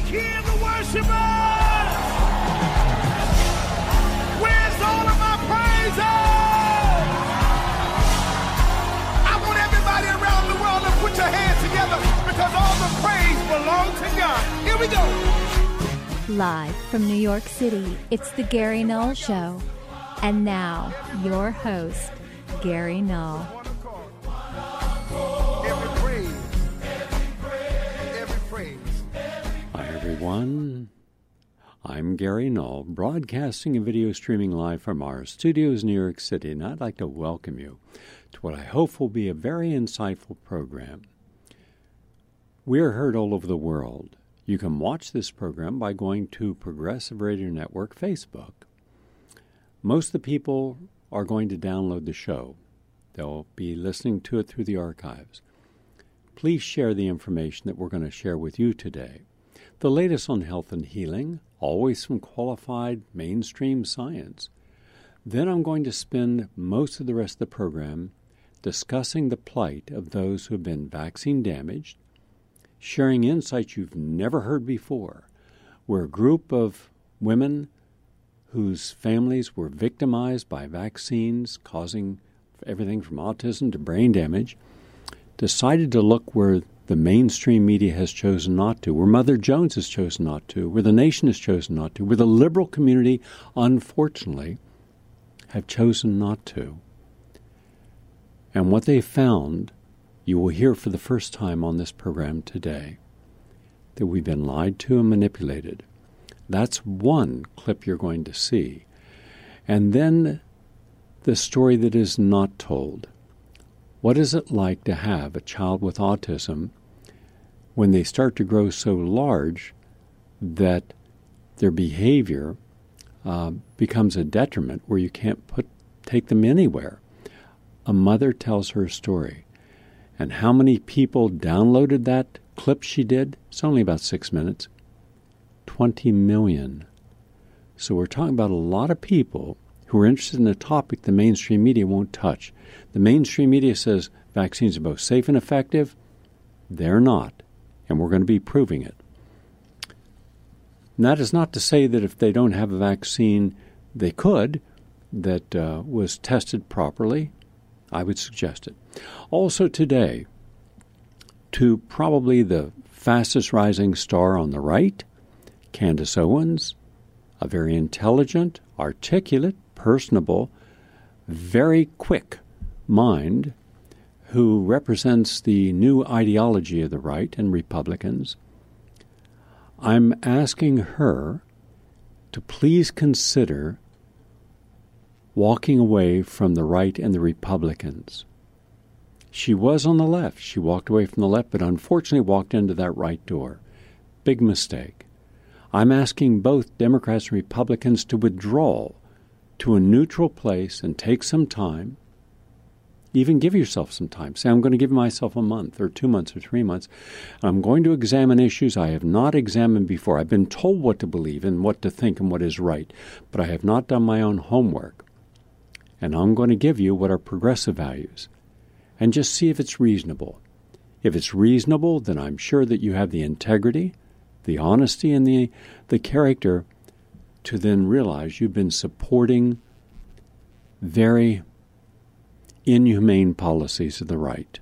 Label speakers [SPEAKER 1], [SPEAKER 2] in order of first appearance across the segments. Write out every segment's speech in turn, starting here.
[SPEAKER 1] hear the worshipers? Where's all of my praises? I want everybody around the world to put your hands together because all the praise belongs to God. Here we go.
[SPEAKER 2] Live from New York City, it's the Gary Null Show. And now, your host, Gary Null.
[SPEAKER 3] Hi, everyone. I'm Gary Null, broadcasting and video streaming live from our studios in New York City, and I'd like to welcome you to what I hope will be a very insightful program. We're heard all over the world. You can watch this program by going to Progressive Radio Network Facebook. Most of the people are going to download the show. They'll be listening to it through the archives. Please share the information that we're going to share with you today. The latest on health and healing, always from qualified mainstream science. Then I'm going to spend most of the rest of the program discussing the plight of those who have been vaccine damaged, sharing insights you've never heard before. We're a group of women whose families were victimized by vaccines causing everything from autism to brain damage, decided to look where the mainstream media has chosen not to, where Mother Jones has chosen not to, where the nation has chosen not to, where the liberal community, unfortunately, have chosen not to. And what they found, you will hear for the first time on this program today, that we've been lied to and manipulated. That's one clip you're going to see. And then the story that is not told. What is it like to have a child with autism when they start to grow so large that their behavior becomes a detriment where you can't take them anywhere? A mother tells her story. And how many people downloaded that clip she did? It's only about 6 minutes. 20 million. So we're talking about a lot of people who are interested in a topic the mainstream media won't touch. The mainstream media says vaccines are both safe and effective. They're not, and we're going to be proving it. And that is not to say that if they don't have a vaccine, they could, that was tested properly. I would suggest it. Also today, to probably the fastest rising star on the right, Candace Owens, a very intelligent, articulate, personable, very quick mind who represents the new ideology of the right and Republicans. I'm asking her to please consider walking away from the right and the Republicans. She was on the left. She walked away from the left, but unfortunately walked into that right door. Big mistake. I'm asking both Democrats and Republicans to withdraw to a neutral place and take some time. Even give yourself some time. Say, I'm going to give myself a month or 2 months or 3 months. I'm going to examine issues I have not examined before. I've been told what to believe and what to think and what is right, but I have not done my own homework. And I'm going to give you what are progressive values and just see if it's reasonable. If it's reasonable, then I'm sure that you have the integrity, the honesty, and the character to then realize you've been supporting very inhumane policies of the right.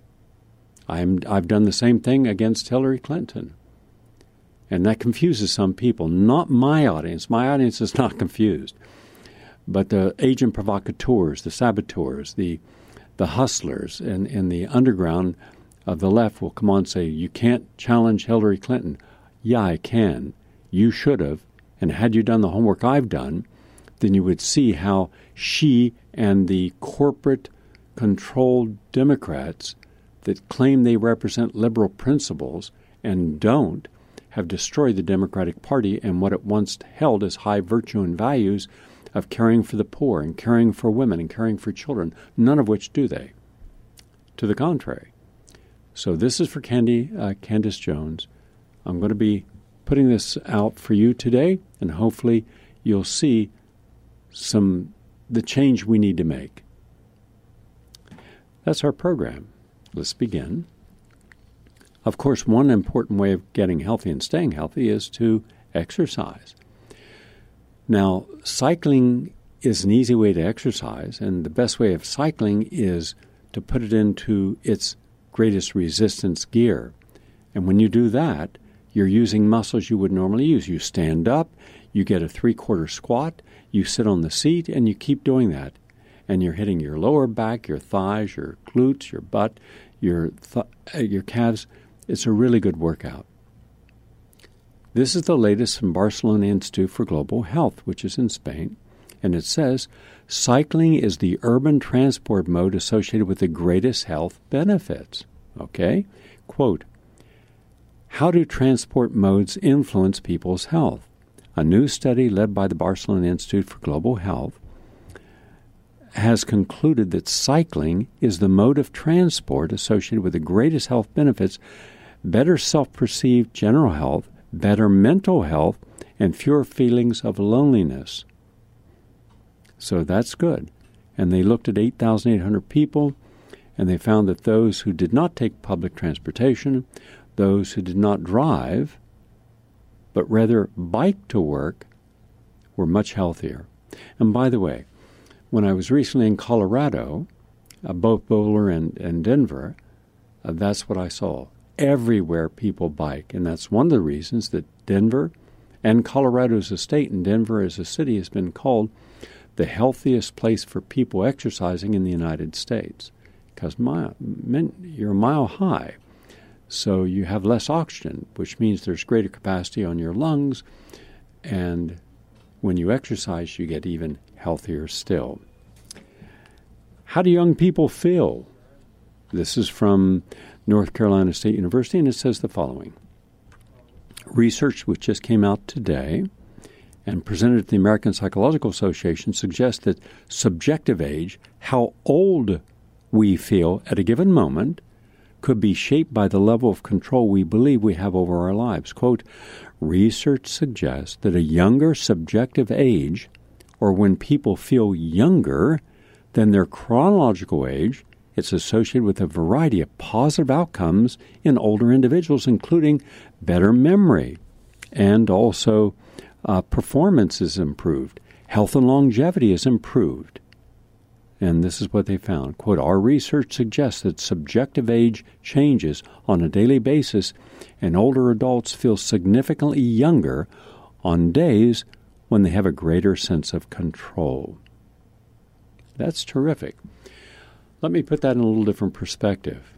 [SPEAKER 3] I've done the same thing against Hillary Clinton. And that confuses some people. Not my audience. My audience is not confused. But the agent provocateurs, the saboteurs, the hustlers in the underground of the left will come on and say, you can't challenge Hillary Clinton. Yeah, I can. You should have. And had you done the homework I've done, then you would see how she and the corporate-controlled Democrats that claim they represent liberal principles and don't have destroyed the Democratic Party and what it once held as high virtue and values of caring for the poor and caring for women and caring for children, none of which do they. To the contrary. So this is for Candace Jones. I'm going to be putting this out for you today, and hopefully you'll see the change we need to make. That's our program. Let's begin. Of course, one important way of getting healthy and staying healthy is to exercise. Now, cycling is an easy way to exercise, and the best way of cycling is to put it into its greatest resistance gear. And when you do that, you're using muscles you would normally use. You stand up, you get a 3/4 squat, you sit on the seat, and you keep doing that. And you're hitting your lower back, your thighs, your glutes, your butt, your calves. It's a really good workout. This is the latest from Barcelona Institute for Global Health, which is in Spain. And it says, cycling is the urban transport mode associated with the greatest health benefits. Okay? Quote, how do transport modes influence people's health? A new study led by the Barcelona Institute for Global Health has concluded that cycling is the mode of transport associated with the greatest health benefits, better self-perceived general health, better mental health, and fewer feelings of loneliness. So that's good. And they looked at 8,800 people, and they found that those who did not take public transportation, those who did not drive, but rather bike to work, were much healthier. And by the way, when I was recently in Colorado, both Boulder and Denver, that's what I saw. Everywhere people bike, and that's one of the reasons that Denver and Colorado as a state and Denver as a city has been called the healthiest place for people exercising in the United States, because you're a mile high, so you have less oxygen, which means there's greater capacity on your lungs, and when you exercise, you get even healthier still. How do young people feel? This is from North Carolina State University, and it says the following. Research which just came out today and presented at the American Psychological Association suggests that subjective age, how old we feel at a given moment, could be shaped by the level of control we believe we have over our lives. Quote, research suggests that a younger subjective age, or when people feel younger than their chronological age, it's associated with a variety of positive outcomes in older individuals, including better memory, and also performance is improved. Health and longevity is improved. And this is what they found. Quote, our research suggests that subjective age changes on a daily basis, and older adults feel significantly younger on days when they have a greater sense of control. That's terrific. Let me put that in a little different perspective.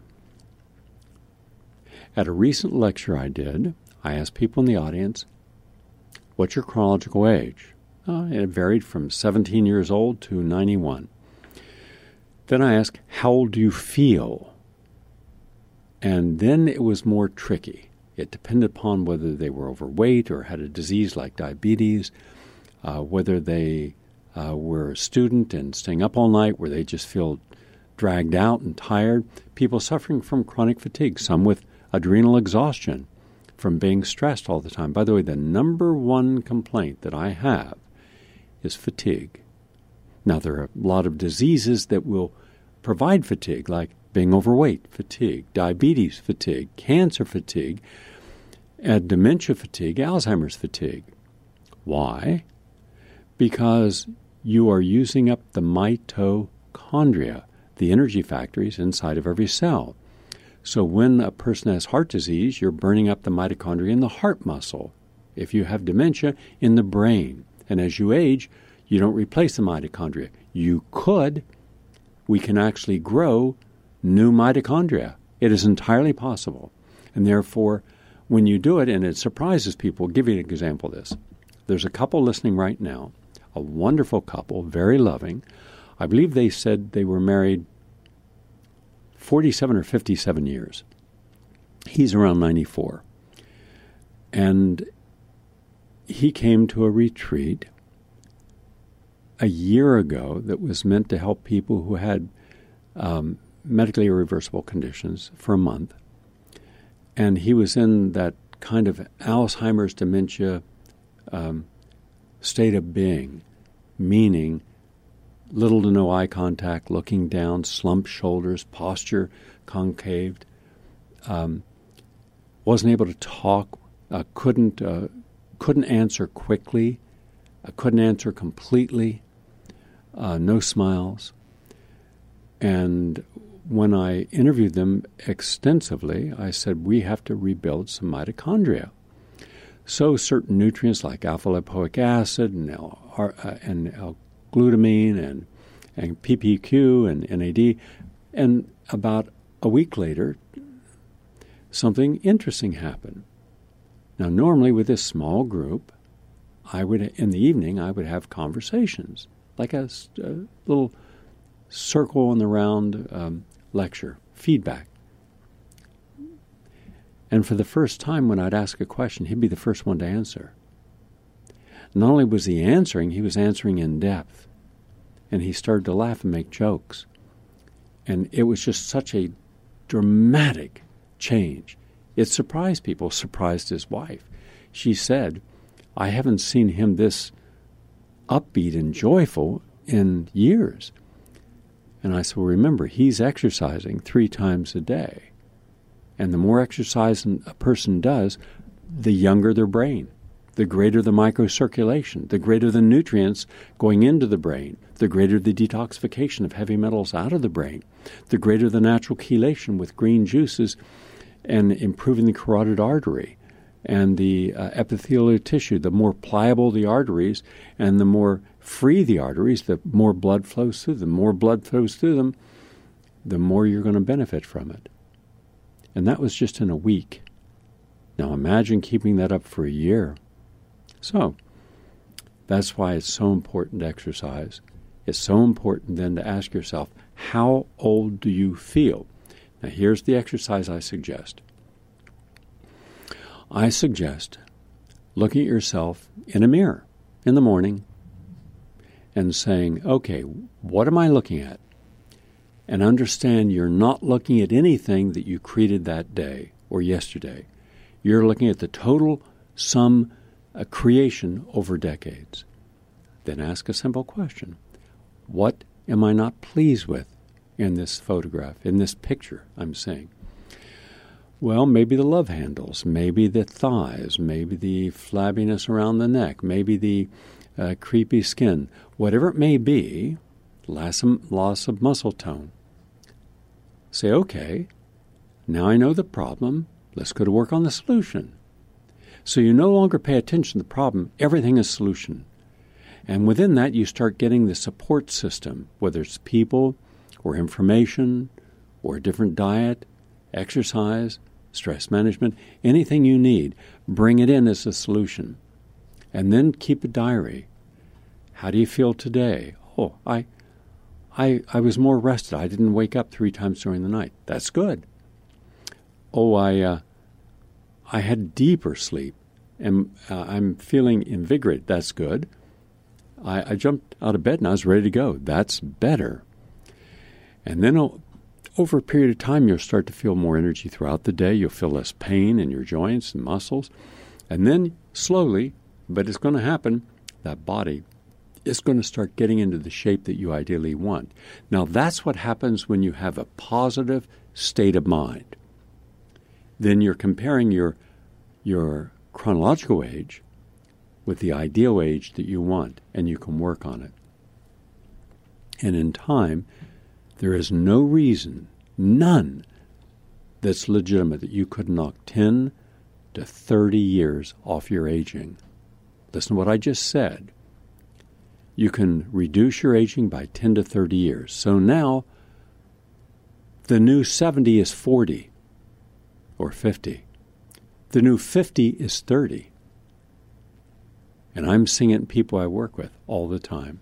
[SPEAKER 3] At a recent lecture I did, I asked people in the audience, what's your chronological age? It varied from 17 years old to 91. Then I asked, how old do you feel? And then it was more tricky. It depended upon whether they were overweight or had a disease like diabetes, whether they were a student and staying up all night, where they just feel dragged out and tired, people suffering from chronic fatigue, some with adrenal exhaustion from being stressed all the time. By the way, the number one complaint that I have is fatigue. Now, there are a lot of diseases that will provide fatigue, like being overweight, fatigue, diabetes, fatigue, cancer fatigue, dementia fatigue, Alzheimer's fatigue. Why? Because you are using up the mitochondria, the energy factories inside of every cell. So when a person has heart disease, you're burning up the mitochondria in the heart muscle. If you have dementia, in the brain. And as you age, you don't replace the mitochondria. You could. We can actually grow new mitochondria. It is entirely possible. And therefore, when you do it, and it surprises people, I'll give you an example of this. There's a couple listening right now, a wonderful couple, very loving. I believe they said they were married 47 or 57 years. He's around 94. And he came to a retreat a year ago that was meant to help people who had medically irreversible conditions for a month. And he was in that kind of Alzheimer's dementia state of being, meaning little to no eye contact, looking down, slumped shoulders, posture concaved. wasn't able to talk, couldn't answer quickly, couldn't answer completely, no smiles. And when I interviewed them extensively, I said, we have to rebuild some mitochondria. So certain nutrients like alpha-lipoic acid and L-glutamine and PPQ and NAD. And about a week later, something interesting happened. Now, normally with this small group, in the evening, I would have conversations, like a little circle in the round lecture, feedback. And for the first time, when I'd ask a question, he'd be the first one to answer. Not only was he was answering in depth. And he started to laugh and make jokes. And it was just such a dramatic change. It surprised people, surprised his wife. She said, I haven't seen him this upbeat and joyful in years. And I said, well, remember, he's exercising 3 times a day. And the more exercise a person does, the younger their brain, the greater the microcirculation, the greater the nutrients going into the brain, the greater the detoxification of heavy metals out of the brain, the greater the natural chelation with green juices and improving the carotid artery and the epithelial tissue. The more pliable the arteries and the more free the arteries, the more blood flows through them. The more blood flows through them, the more you're going to benefit from it. And that was just in a week. Now imagine keeping that up for a year. So that's why it's so important to exercise. It's so important then to ask yourself, how old do you feel? Now here's the exercise I suggest. I suggest looking at yourself in a mirror in the morning and saying, okay, what am I looking at? And understand you're not looking at anything that you created that day or yesterday. You're looking at the total sum creation over decades. Then ask a simple question. What am I not pleased with in this photograph, in this picture I'm seeing? Well, maybe the love handles, maybe the thighs, maybe the flabbiness around the neck, maybe the creepy skin. Whatever it may be, loss of muscle tone. Say, okay, now I know the problem. Let's go to work on the solution. So you no longer pay attention to the problem. Everything is solution. And within that, you start getting the support system, whether it's people or information or a different diet, exercise, stress management, anything you need. Bring it in as a solution. And then keep a diary. How do you feel today? Oh, I was more rested. I didn't wake up 3 times during the night. That's good. Oh, I had deeper sleep, and I'm feeling invigorated. That's good. I jumped out of bed and I was ready to go. That's better. And then over a period of time, you'll start to feel more energy throughout the day. You'll feel less pain in your joints and muscles. And then slowly, but it's going to happen, that body is going to start getting into the shape that you ideally want. Now, that's what happens when you have a positive state of mind. Then you're comparing your chronological age with the ideal age that you want, and you can work on it. And in time, there is no reason, none, that's legitimate that you could knock 10 to 30 years off your aging. Listen to what I just said. You can reduce your aging by 10 to 30 years. So now, the new 70 is 40 or 50. The new 50 is 30. And I'm seeing it in people I work with all the time.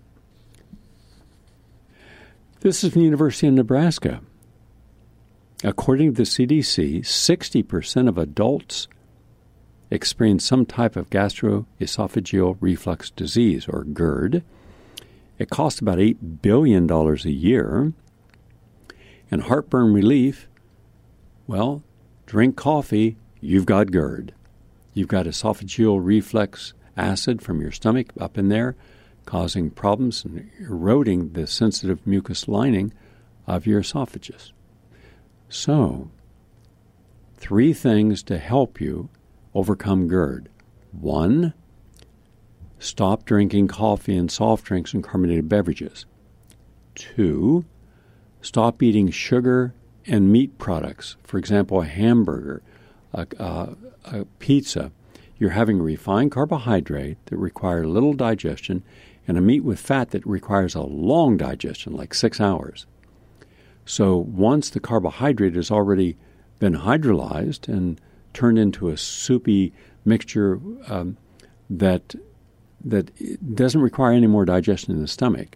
[SPEAKER 3] This is from the University of Nebraska. According to the CDC, 60% of adults experience some type of gastroesophageal reflux disease, or GERD. It costs about $8 billion a year. And heartburn relief, well, drink coffee, you've got GERD. You've got esophageal reflux acid from your stomach up in there, causing problems and eroding the sensitive mucus lining of your esophagus. So, 3 things to help you overcome GERD. 1, stop drinking coffee and soft drinks and carbonated beverages. 2, stop eating sugar and meat products. For example, a hamburger, a pizza. You're having a refined carbohydrate that requires little digestion and a meat with fat that requires a long digestion, like 6 hours. So once the carbohydrate has already been hydrolyzed and turned into a soupy mixture that doesn't require any more digestion in the stomach,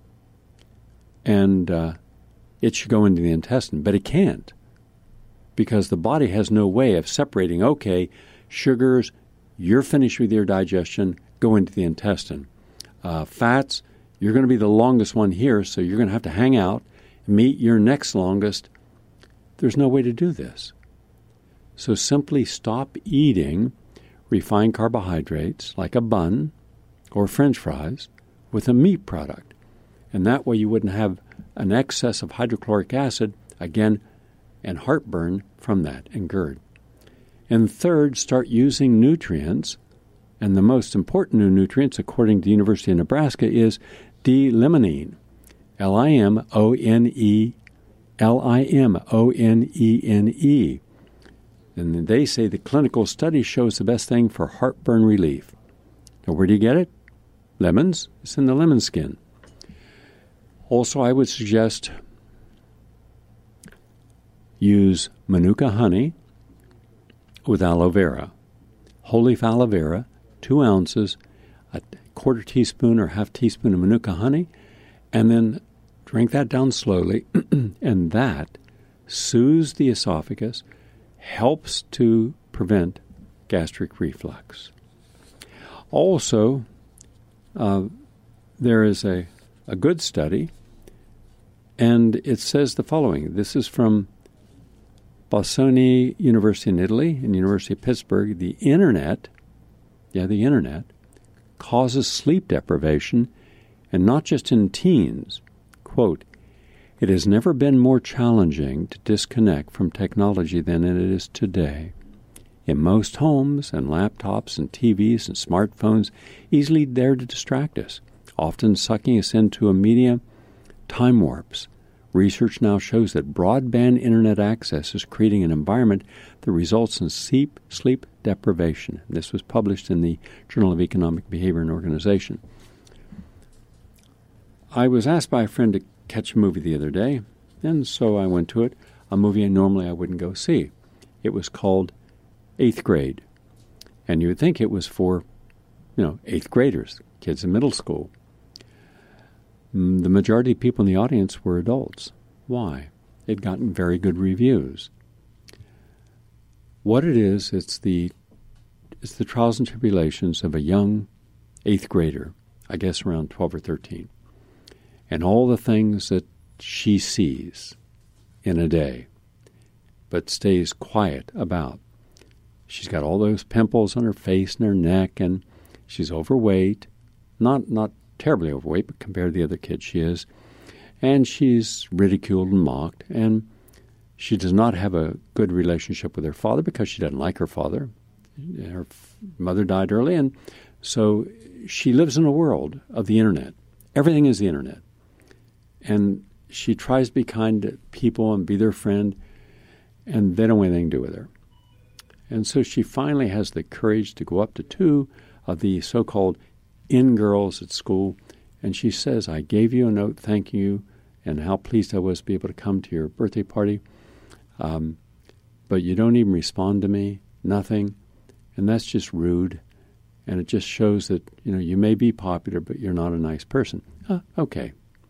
[SPEAKER 3] and it should go into the intestine, but it can't, because the body has no way of separating, okay, sugars, you're finished with your digestion, go into the intestine. Fats, you're going to be the longest one here, so you're going to have to hang out. Meat, you're next longest. There's no way to do this. So simply stop eating refined carbohydrates like a bun or French fries with a meat product. And that way you wouldn't have an excess of hydrochloric acid, again, and heartburn from that, and GERD. And third, start using nutrients. And the most important new nutrients, according to the University of Nebraska, is D-limonene, Limonene. And they say the clinical study shows the best thing for heartburn relief. Now, where do you get it? Lemons. It's in the lemon skin. Also, I would suggest use Manuka honey with aloe vera. Whole leaf aloe vera, 2 ounces, a quarter teaspoon or half teaspoon of Manuka honey, and then drink that down slowly, and that soothes the esophagus, helps to prevent gastric reflux. Also, there is a good study, and it says the following. This is from Bossoni University in Italy and University of Pittsburgh. The internet causes sleep deprivation, and not just in teens. Quote, "It has never been more challenging to disconnect from technology than it is today. In most homes, and laptops and TVs and smartphones easily there to distract us, often sucking us into a media time warps. Research now shows that broadband internet access is creating an environment that results in sleep deprivation." This was published in the Journal of Economic Behavior and Organization. I was asked by a friend to catch a movie the other day, and so I went to it, a movie normally I wouldn't go see. It was called 8th Grade, and you would think it was for, 8th graders, kids in middle school. The majority of people in the audience were adults. Why? It gotten very good reviews. What it is, it's the trials and tribulations of a young 8th grader, I guess around 12 or 13, and all the things that she sees in a day, but stays quiet about. She's got all those pimples on her face and her neck, and she's overweight, not terribly overweight, but compared to the other kids she is. And she's ridiculed and mocked, and she does not have a good relationship with her father because she doesn't like her father. Her mother died early, and so she lives in a world of the internet. Everything is the internet. And she tries to be kind to people and be their friend, and they don't want anything to do with her. And so she finally has the courage to go up to 2 of the so-called in-girls at school, and she says, "I gave you a note thanking you and how pleased I was to be able to come to your birthday party, but you don't even respond to me, nothing, and that's just rude, and it just shows that, you may be popular, but you're not a nice person." Okay.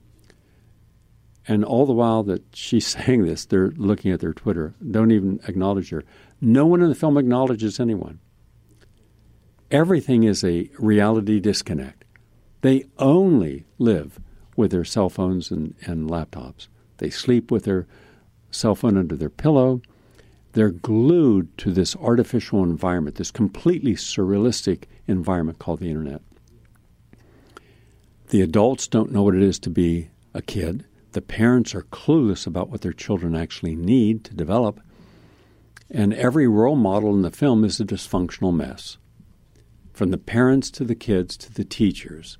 [SPEAKER 3] And all the while that she's saying this, they're looking at their Twitter, don't even acknowledge her. No one in the film acknowledges anyone. Everything is a reality disconnect. They only live with their cell phones and laptops. They sleep with their cell phone under their pillow. They're glued to this artificial environment, this completely surrealistic environment called the internet. The adults don't know what it is to be a kid. The parents are clueless about what their children actually need to develop. And every role model in the film is a dysfunctional mess, from the parents to the kids to the teachers.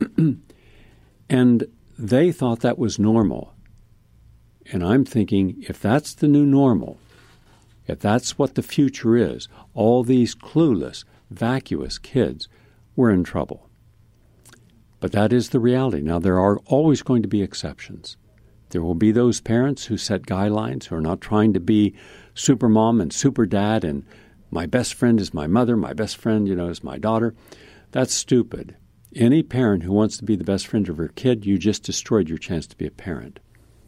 [SPEAKER 3] And they thought that was normal. And I'm thinking, if that's the new normal, if that's what the future is, all these clueless, vacuous kids, we're in trouble. But that is the reality. Now, there are always going to be exceptions. There will be those parents who set guidelines, who are not trying to be super mom and super dad, and my best friend is my mother, my best friend, is my daughter. That's stupid. Any parent who wants to be the best friend of her kid, you just destroyed your chance to be a parent.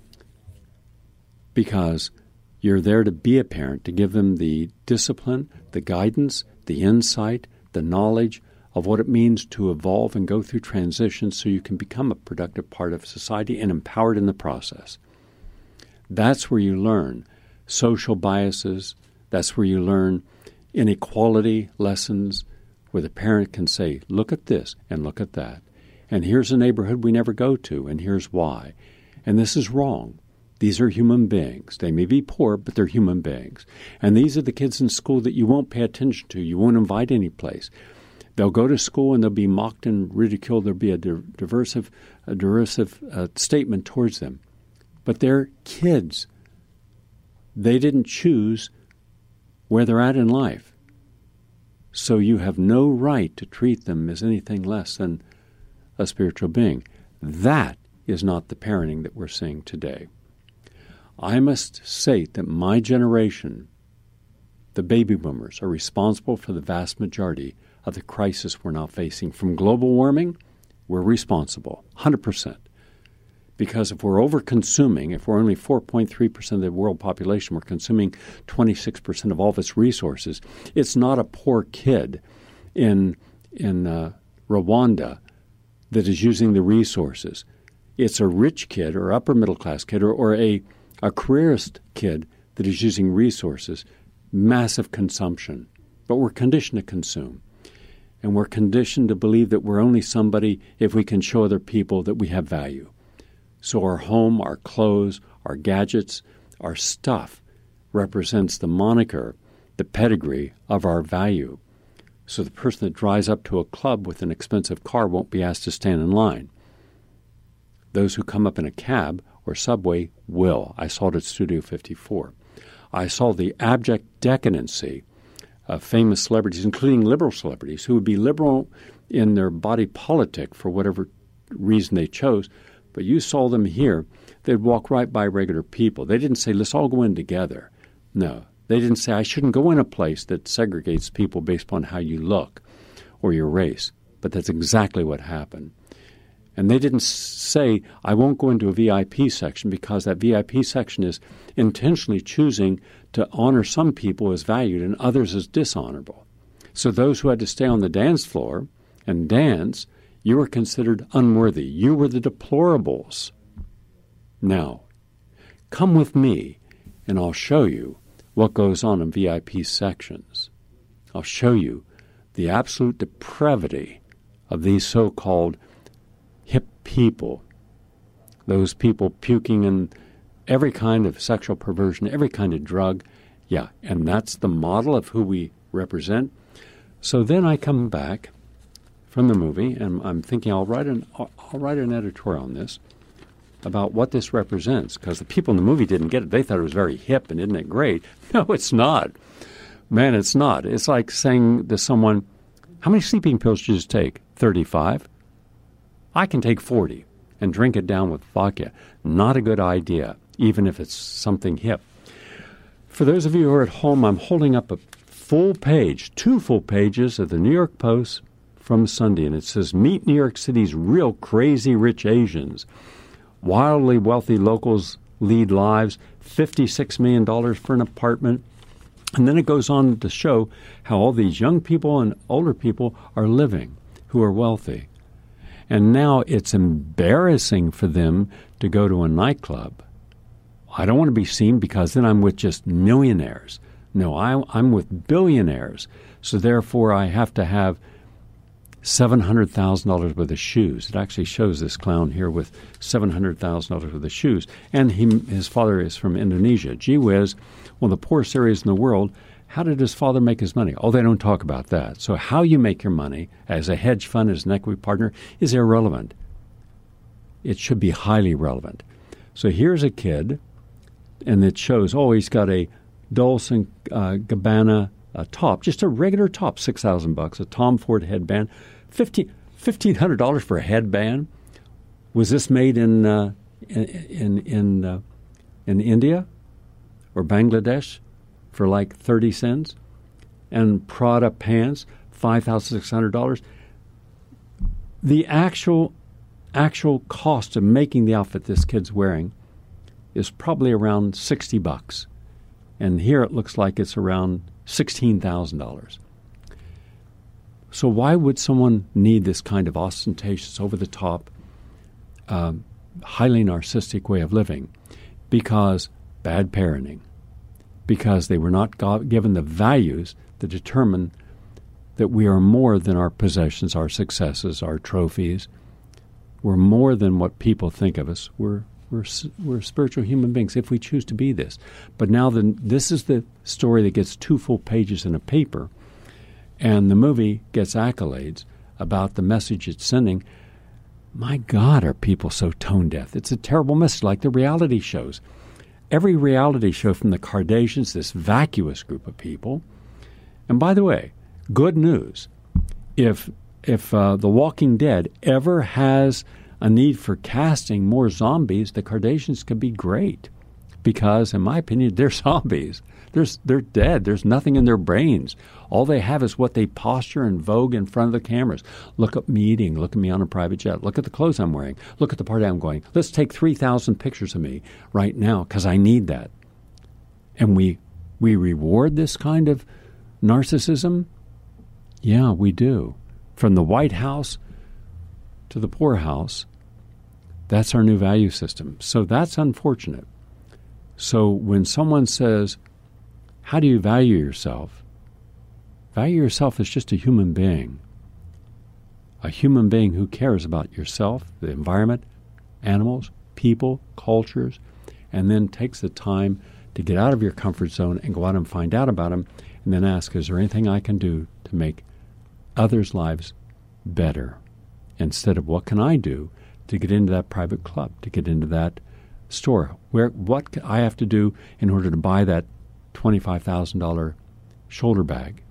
[SPEAKER 3] Because you're there to be a parent, to give them the discipline, the guidance, the insight, the knowledge of what it means to evolve and go through transitions so you can become a productive part of society and empowered in the process. That's where you learn social biases. That's where you learn inequality lessons, where the parent can say, look at this and look at that. And here's a neighborhood we never go to, and here's why. And this is wrong. These are human beings. They may be poor, but they're human beings. And these are the kids in school that you won't pay attention to. You won't invite any place. They'll go to school and they'll be mocked and ridiculed. There'll be a derisive statement towards them. But they're kids. They didn't choose where they're at in life. So you have no right to treat them as anything less than a spiritual being. That is not the parenting that we're seeing today. I must state that my generation, the baby boomers, are responsible for the vast majority of the crisis we're now facing. From global warming, we're responsible, 100%. Because if we're over-consuming, if we're only 4.3% of the world population, we're consuming 26% of all of its resources. It's not a poor kid in Rwanda that is using the resources. It's a rich kid or upper-middle-class kid or a careerist kid that is using resources, massive consumption. But we're conditioned to consume. And we're conditioned to believe that we're only somebody if we can show other people that we have value. So our home, our clothes, our gadgets, our stuff represents the moniker, the pedigree of our value. So the person that drives up to a club with an expensive car won't be asked to stand in line. Those who come up in a cab or subway will. I saw it at Studio 54. I saw the abject decadency of famous celebrities, including liberal celebrities, who would be liberal in their body politic for whatever reason they chose. But you saw them here. They'd walk right by regular people. They didn't say, let's all go in together. No. They didn't say, I shouldn't go in a place that segregates people based upon how you look or your race. But that's exactly what happened. And they didn't say, I won't go into a VIP section because that VIP section is intentionally choosing to honor some people as valued and others as dishonorable. So those who had to stay on the dance floor and dance, you were considered unworthy. You were the deplorables. Now, come with me, and I'll show you what goes on in VIP sections. I'll show you the absolute depravity of these so-called hip people, those people puking in every kind of sexual perversion, every kind of drug. Yeah, and that's the model of who we represent. So then I come back from the movie, and I'm thinking I'll write an editorial on this about what this represents, because the people in the movie didn't get it. They thought it was very hip and isn't it great? No, it's not. Man, it's not. It's like saying to someone, how many sleeping pills did you just take? 35. I can take 40 and drink it down with vodka. Not a good idea, even if it's something hip. For those of you who are at home, I'm holding up a full page, 2 full pages of the New York Post from Sunday, and it says, meet New York City's real crazy rich Asians. Wildly wealthy locals lead lives, $56 million for an apartment. And then it goes on to show how all these young people and older people are living who are wealthy. And now it's embarrassing for them to go to a nightclub. I don't want to be seen because then I'm with just millionaires. No, I'm with billionaires. So therefore I have to have $700,000 worth of shoes. It actually shows this clown here with $700,000 worth of shoes. And his father is from Indonesia. Gee whiz, one of the poorest areas in the world. How did his father make his money? Oh, they don't talk about that. So how you make your money as a hedge fund, as an equity partner, is irrelevant. It should be highly relevant. So here's a kid, and it shows, he's got a Dolce & Gabbana top, just a regular top, $6,000, a Tom Ford headband, $1,500 for a headband. Was this made in India or Bangladesh for like 30 cents? And Prada pants, $5,600. The actual cost of making the outfit this kid's wearing is probably around $60. And here it looks like it's around $16,000. So why would someone need this kind of ostentatious, over-the-top, highly narcissistic way of living? Because bad parenting. Because they were not given the values that determine that we are more than our possessions, our successes, our trophies. We're more than what people think of us. We're spiritual human beings if we choose to be this. But now this is the story that gets 2 full pages in a paper, and the movie gets accolades about the message it's sending. My God, are people so tone deaf? It's a terrible message, like the reality shows. Every reality show from the Kardashians, this vacuous group of people. And by the way, good news. If The Walking Dead ever has a need for casting more zombies, the Kardashians could be great. Because, in my opinion, they're zombies. They're dead. There's nothing in their brains. All they have is what they posture and vogue in front of the cameras. Look at me eating. Look at me on a private jet. Look at the clothes I'm wearing. Look at the party I'm going. Let's take 3,000 pictures of me right now because I need that. And we reward this kind of narcissism? Yeah, we do. From the White House to the poorhouse, that's our new value system. So that's unfortunate. So when someone says, how do you value yourself? Value yourself as just a human being. A human being who cares about yourself, the environment, animals, people, cultures, and then takes the time to get out of your comfort zone and go out and find out about them, and then ask, is there anything I can do to make others' lives better? Instead of what can I do to get into that private club, to get into that store? What I have to do in order to buy that $25,000 shoulder bag?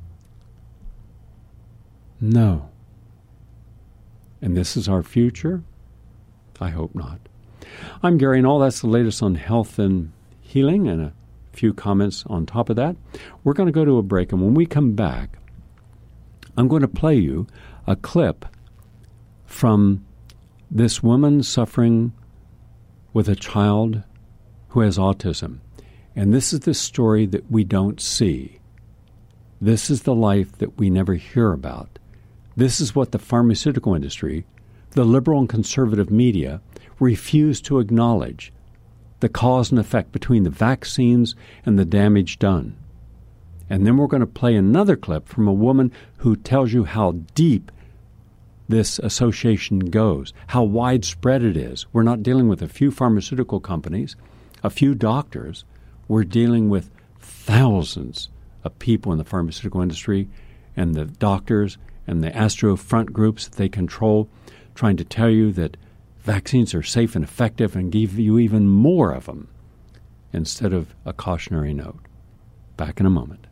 [SPEAKER 3] No. And this is our future? I hope not. I'm Gary Null. That's the latest on health and healing, and a few comments on top of that. We're going to go to a break, and when we come back, I'm going to play you a clip from this woman suffering with a child who has autism. And this is the story that we don't see. This is the life that we never hear about. This is what the pharmaceutical industry, the liberal and conservative media, refuse to acknowledge, the cause and effect between the vaccines and the damage done. And then we're going to play another clip from a woman who tells you how deep this association goes, how widespread it is. We're not dealing with a few pharmaceutical companies, a few doctors. We're dealing with thousands of people in the pharmaceutical industry and the doctors and the Astro Front groups that they control, trying to tell you that vaccines are safe and effective and give you even more of them instead of a cautionary note. Back in a moment.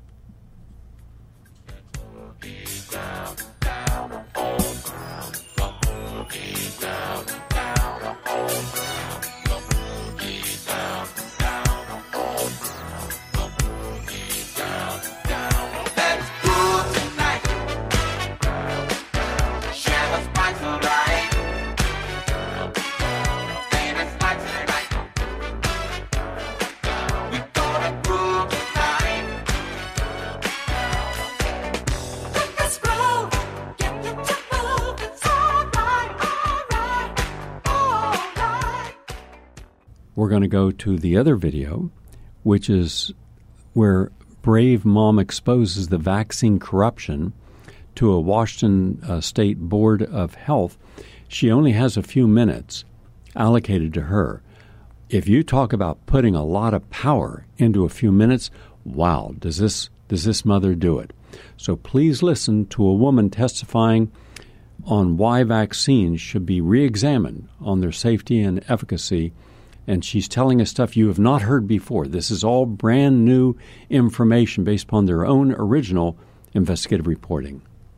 [SPEAKER 3] We're going to go to the other video, which is where Brave Mom exposes the vaccine corruption to a Washington State Board of Health, she only has a few minutes allocated to her. If you talk about putting a lot of power into a few minutes, wow, does this mother do it? So please listen to a woman testifying on why vaccines should be re-examined on their safety and efficacy. And she's telling us stuff you have not heard before. This is all brand new information based upon their own original investigative reporting.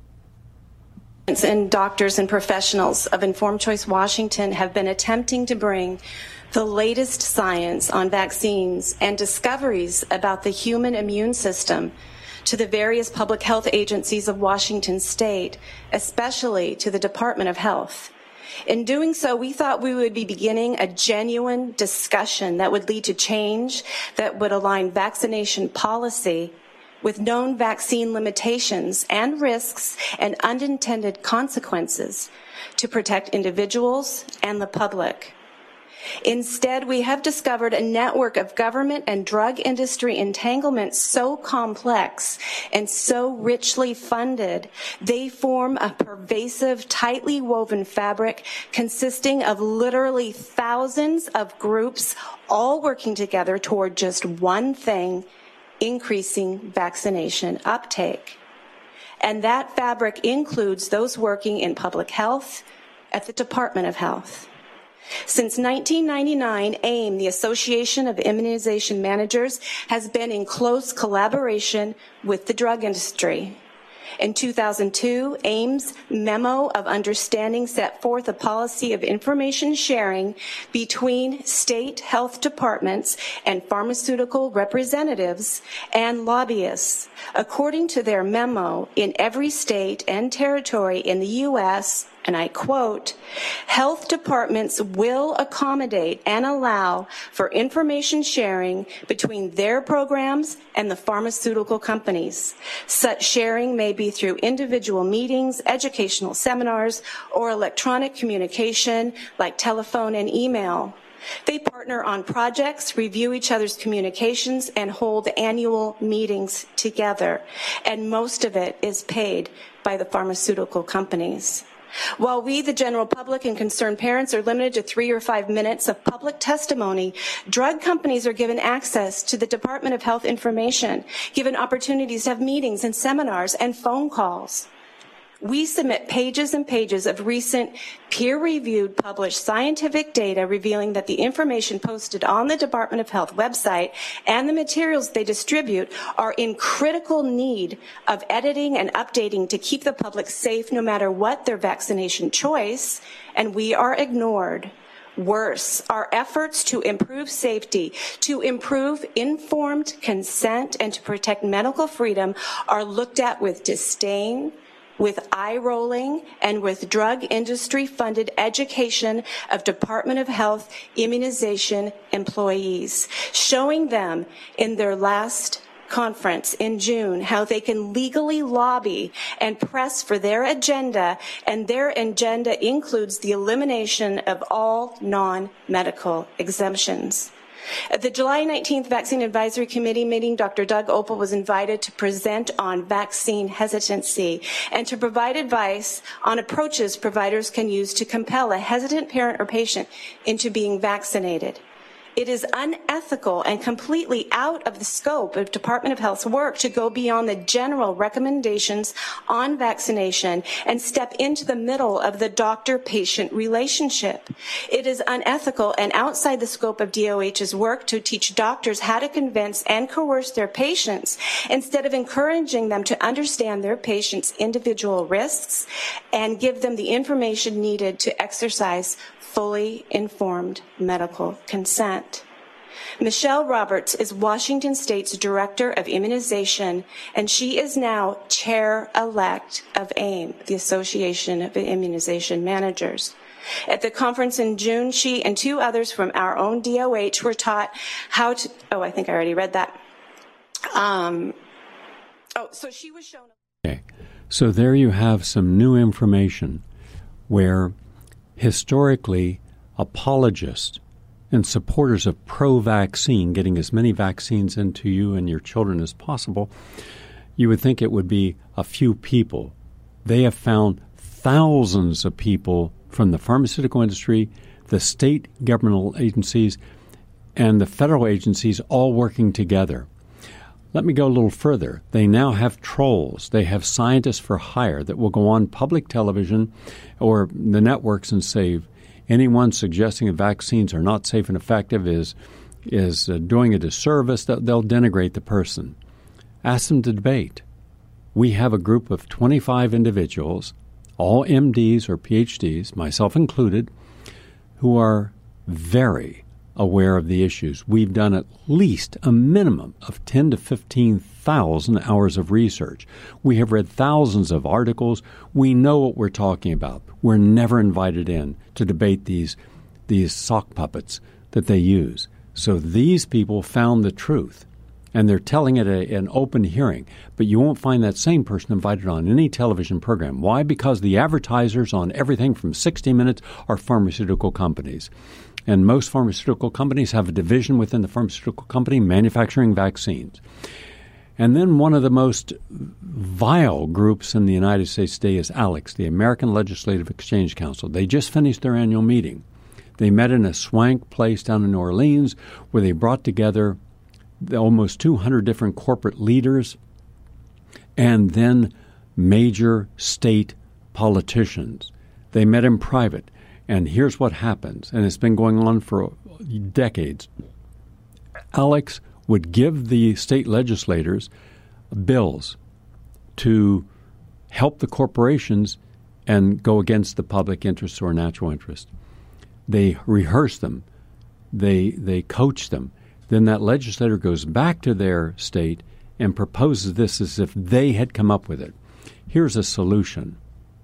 [SPEAKER 4] And doctors and professionals of Informed Choice Washington have been attempting to bring the latest science on vaccines and discoveries about the human immune system to the various public health agencies of Washington State, especially to the Department of Health. In doing so, we thought we would be beginning a genuine discussion that would lead to change that would align vaccination policy with known vaccine limitations and risks and unintended consequences to protect individuals and the public. Instead, we have discovered a network of government and drug industry entanglements so complex and so richly funded, they form a pervasive, tightly woven fabric consisting of literally thousands of groups all working together toward just one thing: increasing vaccination uptake. And that fabric includes those working in public health at the Department of Health. Since 1999, AIM, the Association of Immunization Managers, has been in close collaboration with the drug industry. In 2002, AIM's Memo of Understanding set forth a policy of information sharing between state health departments and pharmaceutical representatives and lobbyists. According to their memo, in every state and territory in the U.S., and I quote, health departments will accommodate and allow for information sharing between their programs and the pharmaceutical companies. Such sharing may be through individual meetings, educational seminars, or electronic communication like telephone and email. They partner on projects, review each other's communications, and hold annual meetings together. And most of it is paid by the pharmaceutical companies. While we, the general public, and concerned parents are limited to 3 or 5 minutes of public testimony, drug companies are given access to the Department of Health information, given opportunities to have meetings and seminars and phone calls. We submit pages and pages of recent peer-reviewed published scientific data revealing that the information posted on the Department of Health website and the materials they distribute are in critical need of editing and updating to keep the public safe no matter what their vaccination choice, and we are ignored. Worse, our efforts to improve safety, to improve informed consent, and to protect medical freedom are looked at with disdain, with eye-rolling, and with drug industry-funded education of Department of Health immunization employees, showing them in their last conference in June how they can legally lobby and press for their agenda, and their agenda includes the elimination of all non-medical exemptions. At the July 19th Vaccine Advisory Committee meeting, Dr. Doug Opel was invited to present on vaccine hesitancy and to provide advice on approaches providers can use to compel a hesitant parent or patient into being vaccinated. It is unethical and completely out of the scope of Department of Health's work to go beyond the general recommendations on vaccination and step into the middle of the doctor-patient relationship. It is unethical and outside the scope of DOH's work to teach doctors how to convince and coerce their patients instead of encouraging them to understand their patients' individual risks and give them the information needed to exercise fully informed medical consent. Michelle Roberts is Washington State's Director of Immunization, and she is now Chair-elect of AIM, the Association of Immunization Managers. At the conference in June, she and 2 others from our own DOH were taught how to, I think I already read that. So she was shown.
[SPEAKER 3] Okay, so there you have some new information where historically, apologists and supporters of pro-vaccine, getting as many vaccines into you and your children as possible, you would think it would be a few people They have found thousands of people from the pharmaceutical industry, the state governmental agencies, and the federal agencies all working together. Let me go a little further. They now have trolls. They have scientists for hire that will go on public television or the networks and say anyone suggesting that vaccines are not safe and effective is doing a disservice. They'll denigrate the person. Ask them to debate. We have a group of 25 individuals, all MDs or PhDs, myself included, who are very aware of the issues. We've done at least a minimum of 10 to 15,000 hours of research. We have read thousands of articles. We know what we're talking about. We're never invited in to debate these sock puppets that they use. So these people found the truth, and they're telling it an open hearing. But you won't find that same person invited on any television program. Why? Because the advertisers on everything from 60 Minutes are pharmaceutical companies. And most pharmaceutical companies have a division within the pharmaceutical company manufacturing vaccines. And then one of the most vile groups in the United States today is ALEC, the American Legislative Exchange Council. They just finished their annual meeting. They met in a swank place down in New Orleans where they brought together almost 200 different corporate leaders and then major state politicians. They met in private. And here's what happens, and it's been going on for decades. ALEC would give the state legislators bills to help the corporations and go against the public interest or natural interest. They rehearse them. They coach them. Then that legislator goes back to their state and proposes this as if they had come up with it. Here's a solution.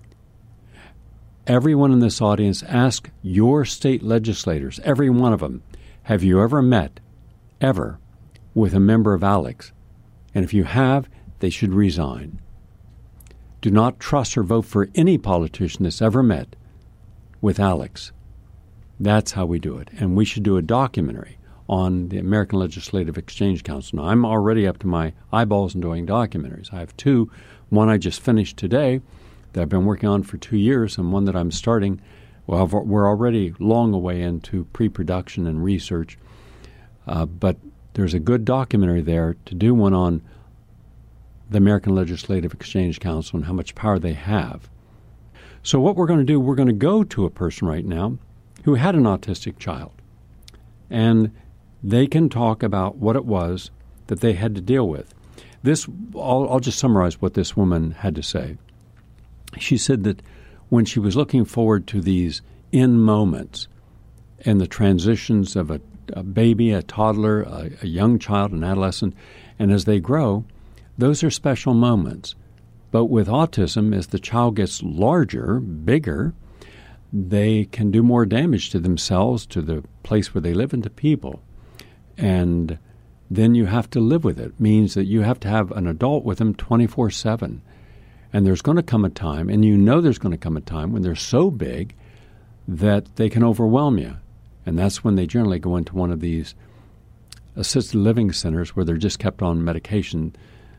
[SPEAKER 3] Everyone in this audience, ask your state legislators, every one of them, have you ever met, ever, with a member of ALEC? And if you have, they should resign. Do not trust or vote for any politician that's ever met with ALEC. That's how we do it. And we should do a documentary on the American Legislative Exchange Council. Now, I'm already up to my eyeballs in doing documentaries. I have two. One I just finished today that I've been working on for 2 years, and one that I'm starting. Well, we're already long away into pre-production and research, but there's a good documentary there to do one on the American Legislative Exchange Council and how much power they have. So what we're going to do, we're going to go to a person right now who had an autistic child, and they can talk about what it was that they had to deal with. I'll just summarize what this woman had to say. She said that when she was looking forward to these moments and the transitions of a baby, a toddler, a young child, an adolescent, and as they grow, those are special moments. But with autism, as the child gets larger, bigger, they can do more damage to themselves, to the place where they live, and to people. And then you have to live with it. It means that you have to have an adult with them 24/7. And there's going to come a time, and you know there's going to come a time when they're so big that they can overwhelm you. And that's when they generally go into one of these assisted living centers where they're just kept on medication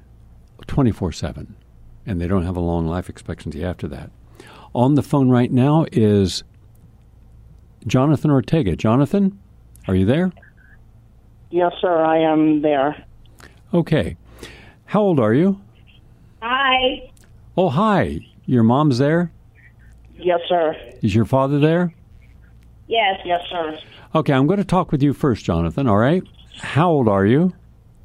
[SPEAKER 3] 24/7. And they don't have a long life expectancy after that. On the phone right now is Jonathan Ortega. Jonathan, are you there?
[SPEAKER 5] Yes, sir, I am there.
[SPEAKER 3] Okay. How old are you?
[SPEAKER 5] Hi.
[SPEAKER 3] Oh, hi. Your mom's there?
[SPEAKER 5] Yes, sir.
[SPEAKER 3] Is your father there?
[SPEAKER 5] Yes. Yes, sir.
[SPEAKER 3] Okay, I'm going to talk with you first, Jonathan, all right? How old are you?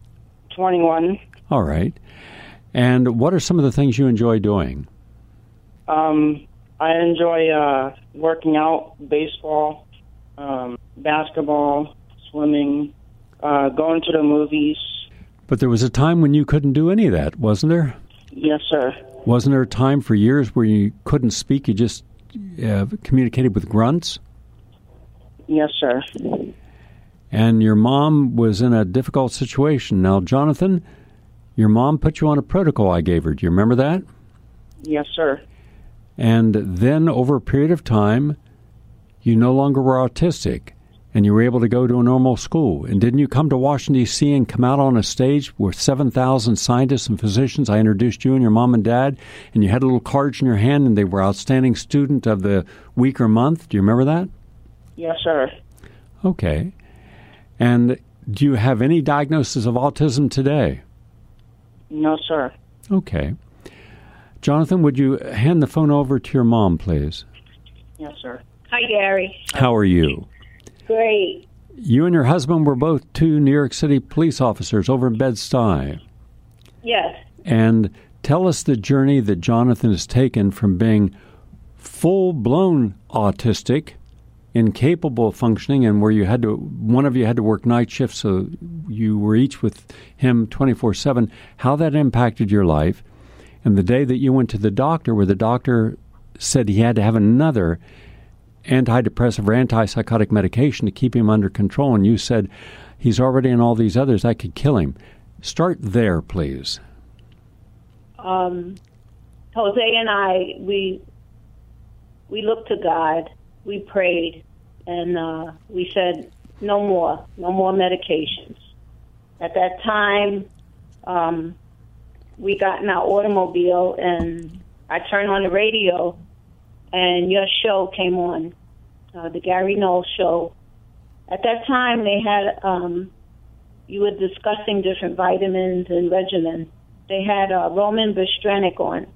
[SPEAKER 5] 21.
[SPEAKER 3] All right. And what are some of the things you enjoy doing?
[SPEAKER 5] I enjoy working out, baseball, basketball, swimming, going to the movies.
[SPEAKER 3] But there was a time when you couldn't do any of that, wasn't there?
[SPEAKER 5] Yes, sir.
[SPEAKER 3] Wasn't there a time for years where you couldn't speak, you just communicated with grunts?
[SPEAKER 5] Yes, sir.
[SPEAKER 3] And your mom was in a difficult situation. Now, Jonathan, your mom put you on a protocol I gave her. Do you remember that?
[SPEAKER 5] Yes, sir.
[SPEAKER 3] And then over a period of time, you no longer were autistic. and you were able to go to a normal school. And didn't you come to Washington, D.C. and come out on a stage with 7,000 scientists and physicians? I introduced you and your mom and dad, and you had little cards in your hand, and they were outstanding student of the week or month. Do you remember that?
[SPEAKER 5] Yes, sir.
[SPEAKER 3] Okay. And do you have any diagnosis of autism today?
[SPEAKER 5] No, sir.
[SPEAKER 3] Okay. Jonathan, would you hand the phone over to your mom, please?
[SPEAKER 5] Yes, sir.
[SPEAKER 6] Hi, Gary.
[SPEAKER 3] How are you?
[SPEAKER 6] Great.
[SPEAKER 3] You and your husband were both 2 New York City police officers over in Bed-Stuy.
[SPEAKER 6] Yes.
[SPEAKER 3] And tell us the journey that Jonathan has taken from being full-blown autistic, incapable of functioning, and where one of you had to work night shifts, so you were each with him 24/7, how that impacted your life. And the day that you went to the doctor, where the doctor said he had to have another antidepressive or antipsychotic medication to keep him under control, and you said, he's already on all these others, I could kill him. Start there, please.
[SPEAKER 6] Jose and I, we looked to God, we prayed, and we said, no more medications. At that time, we got in our automobile, and I turned on the radio, and your show came on, the Gary Null Show. At that time, they had, you were discussing different vitamins and regimens. They had Roman Bystrenik on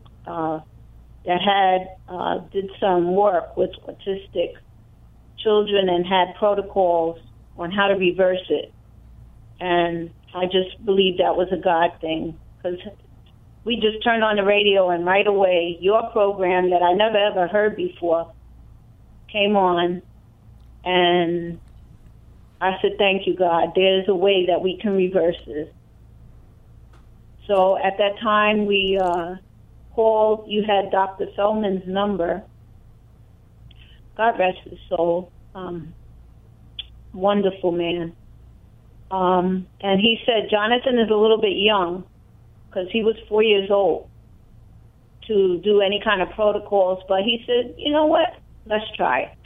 [SPEAKER 6] that did some work with autistic children and had protocols on how to reverse it. And I just believed that was a God thing, because we just turned on the radio, and right away, your program that I never ever heard before came on, and I said, thank you, God. There's a way that we can reverse this. So at that time, we called. You had Dr. Feldman's number. God rest his soul. Wonderful man. And he said, Jonathan is a little bit young, because he was 4 years old, to do any kind of protocols. But he said, you know what? Let's try it.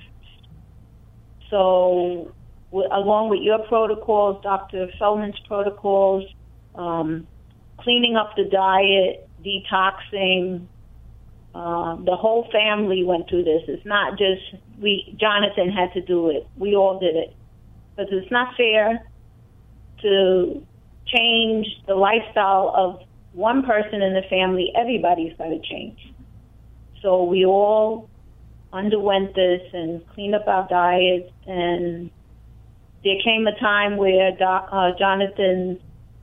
[SPEAKER 6] So along with your protocols, Dr. Feldman's protocols, cleaning up the diet, detoxing, the whole family went through this. It's not just Jonathan had to do it. We all did it. Because it's not fair to change the lifestyle of one person in the family. Everybody's got to change. So we all underwent this and cleaned up our diets, and there came a time where Jonathan's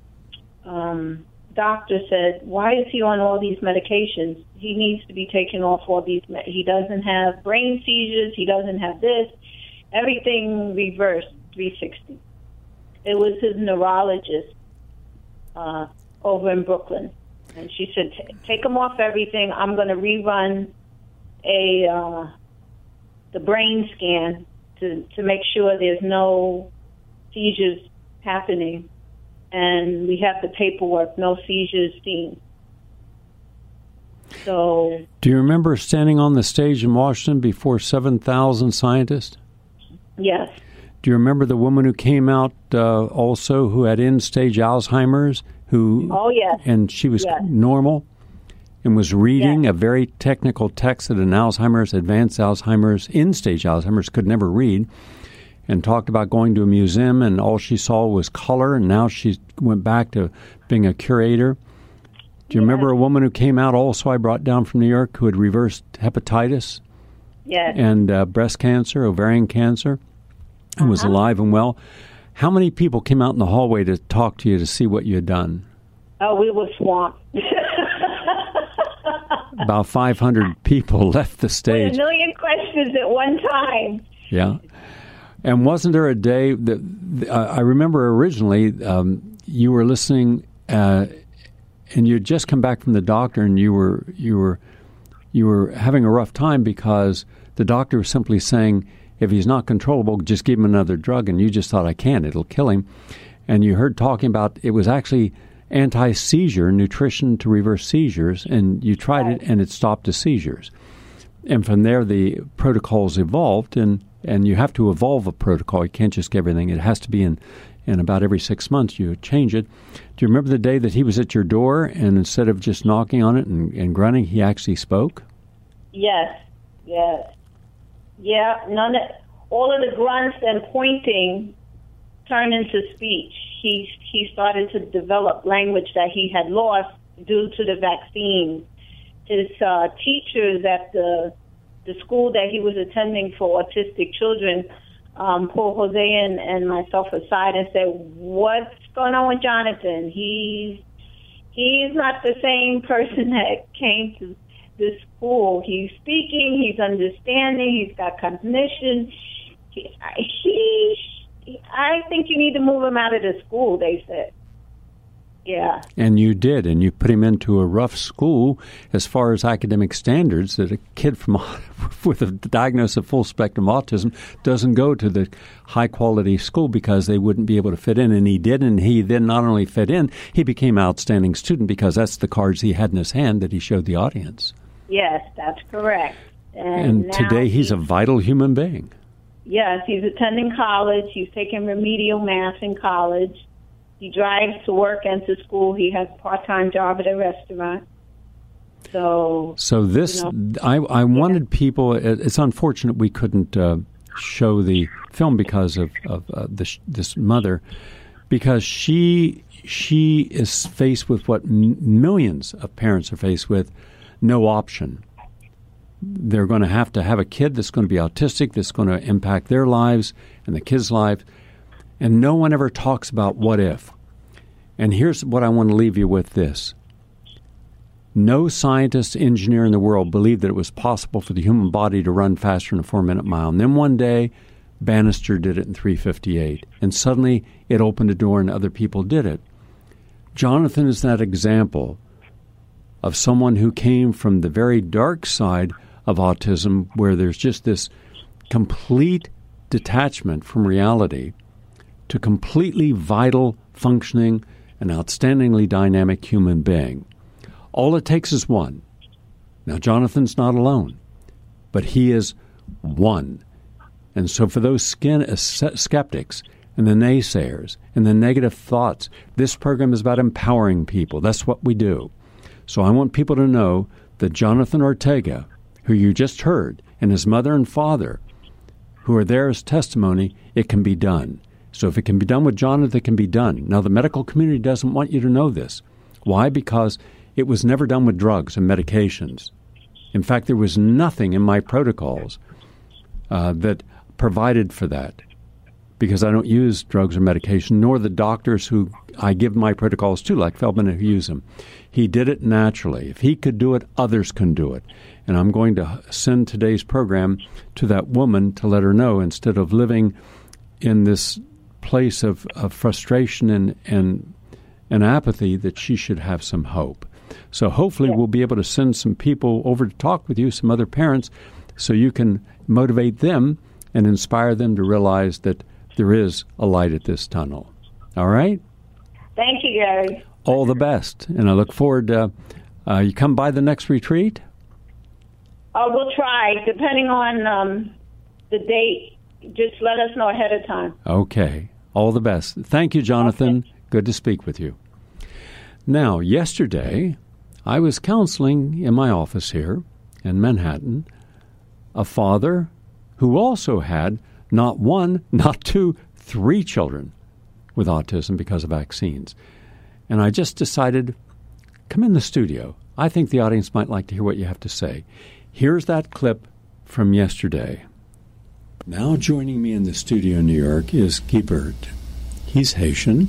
[SPEAKER 6] doctor said, why is he on all these medications? He needs to be taken off all these. He doesn't have brain seizures. He doesn't have this. Everything reversed 360. It was his neurologist over in Brooklyn. And she said, take him off everything. I'm going to rerun the brain scan to make sure there's no seizures happening. And we have the paperwork, no seizures seen. So,
[SPEAKER 3] do you remember standing on the stage in Washington before 7,000 scientists?
[SPEAKER 6] Yes.
[SPEAKER 3] Do you remember the woman who came out also who had end-stage Alzheimer's?
[SPEAKER 6] Oh, yes.
[SPEAKER 3] And she was normal and was reading a very technical text that an advanced Alzheimer's, end-stage Alzheimer's could never read, and talked about going to a museum, and all she saw was color, and now she went back to being a curator. Do you remember a woman who came out also I brought down from New York who had reversed hepatitis and breast cancer, ovarian cancer, and was alive and well? How many people came out in the hallway to talk to you to see what you had done?
[SPEAKER 6] Oh, we were swamped.
[SPEAKER 3] About 500 people left the stage.
[SPEAKER 6] With a million questions at one time.
[SPEAKER 3] Yeah. And wasn't there a day that I remember originally you were listening and you had just come back from the doctor, and you were having a rough time because the doctor was simply saying, if he's not controllable, just give him another drug. And you just thought, I can't, it'll kill him. And you heard talking about it was actually anti-seizure nutrition to reverse seizures, and you tried it and it stopped the seizures. And from there the protocols evolved, and and you have to evolve a protocol. You can't just get everything. It has to be in about every 6 months you change it. Do you remember the day that he was at your door, and instead of just knocking on it and grunting, he actually spoke?
[SPEAKER 6] Yes. Yeah, all of the grunts and pointing turned into speech. He started to develop language that he had lost due to the vaccine. His teachers at the school that he was attending for autistic children pulled Jose and myself aside and said, "What's going on with Jonathan? He's not the same person that came to this school. He's speaking, he's understanding, he's got cognition. I think you need to move him out of the school," they said. Yeah.
[SPEAKER 3] And you did, and you put him into a rough school as far as academic standards, that a kid with a diagnosis of full spectrum autism doesn't go to the high-quality school because they wouldn't be able to fit in. And he did, and he then not only fit in, he became an outstanding student because that's the cards he had in his hand that he showed the audience.
[SPEAKER 6] Yes, that's correct.
[SPEAKER 3] And today he's a vital human being.
[SPEAKER 6] Yes, he's attending college. He's taking remedial math in college. He drives to work and to school. He has a part-time job at a restaurant. So this, I wanted people. It's unfortunate we couldn't show the film because of this mother, because she is faced with what millions of parents are faced with: no option. They're going to have a kid that's going to be autistic, that's going to impact their lives and the kid's life. And no one ever talks about what if. And here's what I want to leave you with this. No scientist, engineer in the world believed that it was possible for the human body to run faster than a 4-minute mile. And then one day, Bannister did it in 3:58. And suddenly, it opened a door and other people did it. Jonathan is that example of someone who came from the very dark side of autism, where there's just this complete detachment from reality, to completely vital, functioning, and outstandingly dynamic human being. All it takes is one. Now, Jonathan's not alone, but he is one. And so for those skeptics and the naysayers and the negative thoughts, this program is about empowering people. That's what we do. So I want people to know that Jonathan Ortega, who you just heard, and his mother and father, who are there as testimony, it can be done. So if it can be done with Jonathan, it can be done. Now, the medical community doesn't want you to know this. Why? Because it was never done with drugs and medications. In fact, there was nothing in my protocols that provided for that, because I don't use drugs or medication, nor the doctors who I give my protocols to, like Feldman, who use them. He did it naturally. If he could do it, others can do it. And I'm going to send today's program to that woman to let her know, instead of living in this place of frustration and apathy, that she should have some hope. So hopefully we'll be able to send some people over to talk with you, some other parents, so you can motivate them and inspire them to realize that there is a light at this tunnel. All right? Thank you, Gary.
[SPEAKER 3] All the best. And I look forward to you come by the next retreat?
[SPEAKER 6] We'll try, depending on the date. Just let us know ahead of time.
[SPEAKER 3] Okay. All the best. Thank you, Jonathan. Okay. Good to speak with you. Now, yesterday, I was counseling in my office here in Manhattan a father who also had not one, not two, 3 children with autism because of vaccines. And I just decided, come in the studio. I think the audience might like to hear what you have to say. Here's that clip from yesterday. Now joining me in the studio in New York is Guibert. He's Haitian.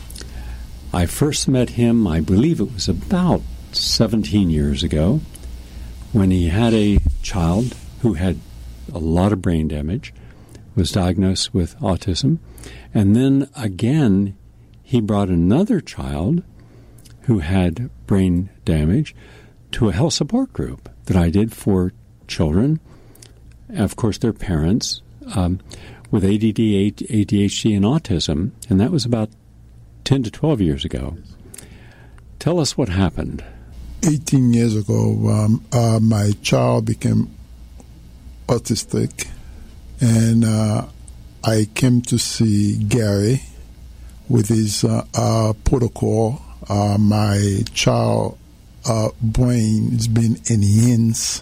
[SPEAKER 3] I first met him, I believe it was about 17 years ago, when he had a child who had a lot of brain damage, was diagnosed with autism, and then again he brought another child who had brain damage to a health support group that I did for children, of course their parents, with ADD, ADHD, and autism, and that was about 10 to 12 years ago. Tell us what happened.
[SPEAKER 7] 18 years ago, my child became autistic, And I came to see Gary with his protocol. My child brain has been enhanced.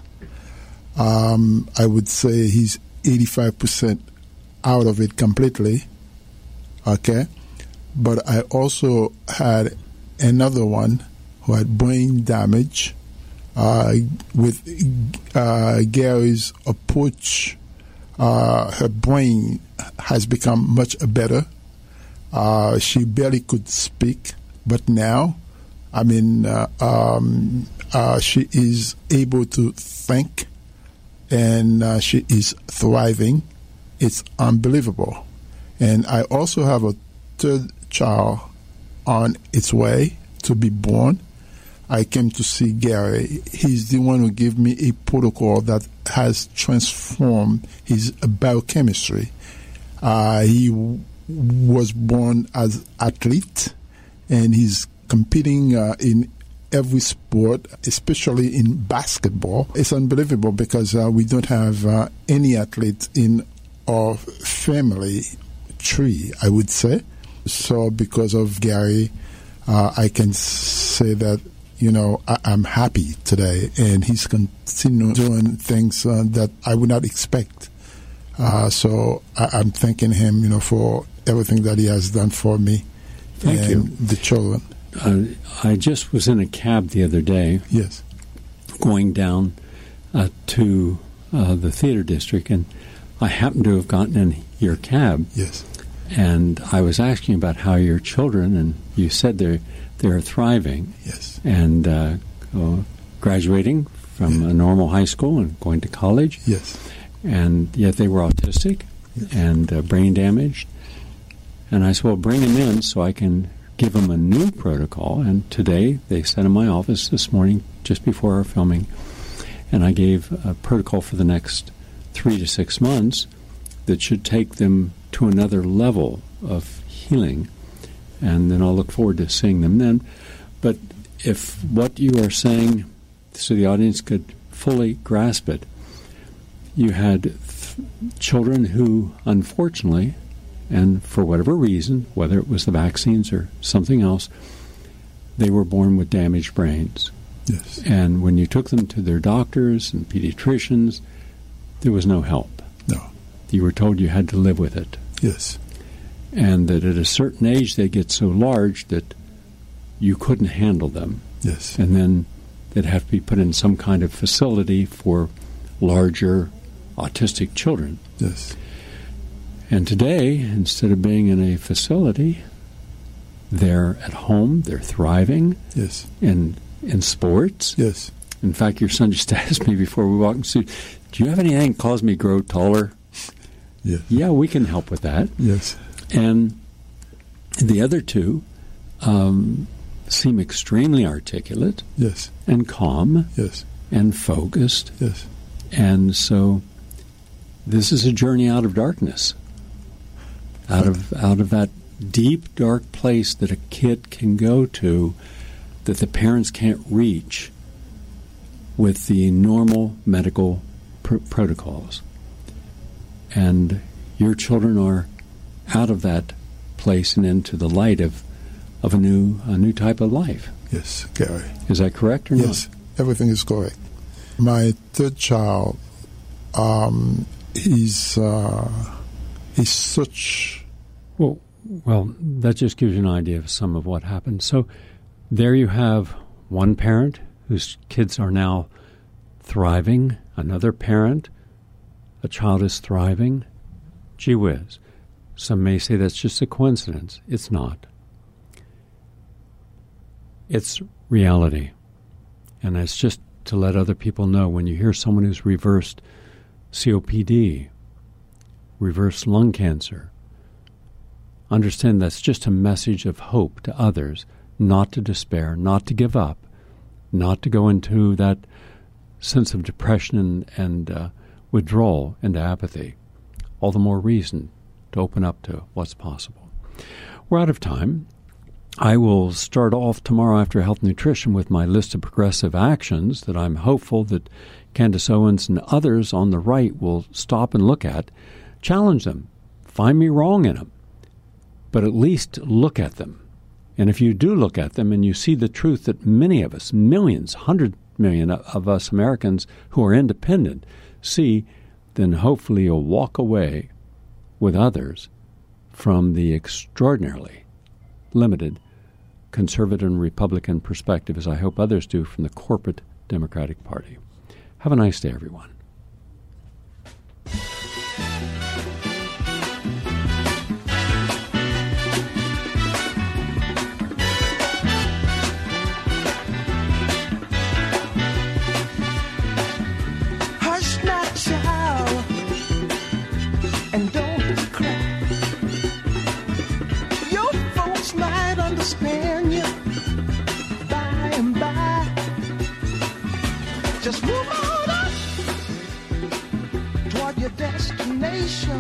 [SPEAKER 7] I would say he's 85% out of it completely. Okay? But I also had another one who had brain damage. With Gary's approach, her brain has become much better. She barely could speak, but now, she is able to think, and she is thriving. It's unbelievable. And I also have a third child on its way to be born. I came to see Gary. He's the one who gave me a protocol that has transformed his biochemistry. He was born as an athlete, and he's competing in every sport, especially in basketball. It's unbelievable because we don't have any athletes in our family tree, I would say. So because of Gary, I can say that, I'm happy today, and he's continuing doing things that I would not expect. So I'm thanking him, for everything that he has done for me.
[SPEAKER 3] Thank you.
[SPEAKER 7] The children.
[SPEAKER 3] I just was in a cab the other day.
[SPEAKER 7] Yes.
[SPEAKER 3] Going down to the theater district, and I happened to have gotten in your cab.
[SPEAKER 7] Yes.
[SPEAKER 3] And I was asking about how your children, and you said they're thriving.
[SPEAKER 7] Yes.
[SPEAKER 3] And graduating from a normal high school and going to college.
[SPEAKER 7] Yes.
[SPEAKER 3] And yet they were autistic and brain damaged. And I said, well, bring them in so I can give them a new protocol. And today they sat in my office this morning just before our filming, and I gave a protocol for the next 3 to 6 months that should take them to another level of healing. And then I'll look forward to seeing them then. But if what you are saying, so the audience could fully grasp it, you had children who, unfortunately, and for whatever reason, whether it was the vaccines or something else, they were born with damaged brains.
[SPEAKER 7] Yes.
[SPEAKER 3] And when you took them to their doctors and pediatricians, there was no help.
[SPEAKER 7] No.
[SPEAKER 3] You were told you had to live with it.
[SPEAKER 7] Yes.
[SPEAKER 3] And that at a certain age they get so large that you couldn't handle them.
[SPEAKER 7] Yes.
[SPEAKER 3] And then they'd have to be put in some kind of facility for larger autistic children.
[SPEAKER 7] Yes.
[SPEAKER 3] And today, instead of being in a facility, they're at home, they're thriving.
[SPEAKER 7] Yes.
[SPEAKER 3] In sports.
[SPEAKER 7] Yes.
[SPEAKER 3] In fact, your son just asked me before we walked in the studio, do you have anything that causes me to grow taller?
[SPEAKER 7] Yes.
[SPEAKER 3] Yeah, we can help with that.
[SPEAKER 7] Yes.
[SPEAKER 3] And the other two seem extremely articulate.
[SPEAKER 7] Yes.
[SPEAKER 3] And calm.
[SPEAKER 7] Yes.
[SPEAKER 3] And focused.
[SPEAKER 7] Yes.
[SPEAKER 3] And so this is a journey out of darkness. Out of that deep, dark place that a kid can go to that the parents can't reach with the normal medical protocols. And your children are out of that place and into the light of a new type of life.
[SPEAKER 7] Yes, Gary.
[SPEAKER 3] Is that correct or not?
[SPEAKER 7] Yes, everything is correct. My third child, he's such...
[SPEAKER 3] Well, that just gives you an idea of some of what happened. So there you have one parent whose kids are now thriving, another parent, a child is thriving. Gee whiz. Some may say that's just a coincidence. It's not. It's reality. And it's just to let other people know when you hear someone who's reversed COPD, reversed lung cancer, understand that's just a message of hope to others, not to despair, not to give up, not to go into that sense of depression and withdrawal into apathy. All the more reason to open up to what's possible. We're out of time. I will start off tomorrow after Health Nutrition with my list of progressive actions that I'm hopeful that Candace Owens and others on the right will stop and look at challenge them. Find me wrong in them. But at least look at them. And if you do look at them and you see the truth that many of us, millions, 100 million of us Americans who are independent see, then hopefully you'll walk away with others from the extraordinarily limited conservative and Republican perspective, as I hope others do from the corporate Democratic Party. Have a nice day, everyone.
[SPEAKER 8] Hush now, child, and don't cry. Your folks might understand you by and by. Just move on up toward your destination.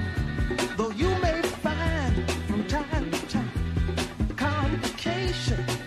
[SPEAKER 8] Though you may find from time to time complications.